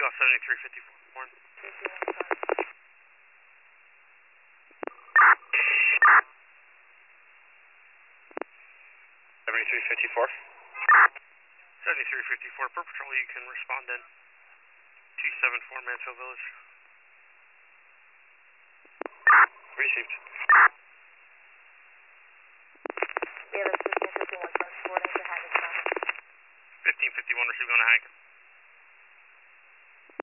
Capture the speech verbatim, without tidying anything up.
You got seventy-three fifty-four. seventy-three fifty-four. seventy-three fifty-four, per patrol, you can respond in. two seven four Mansfield Village. Received. We have a fifteen fifty-one reporting to Haggis. fifteen fifty-one received on a Haggis.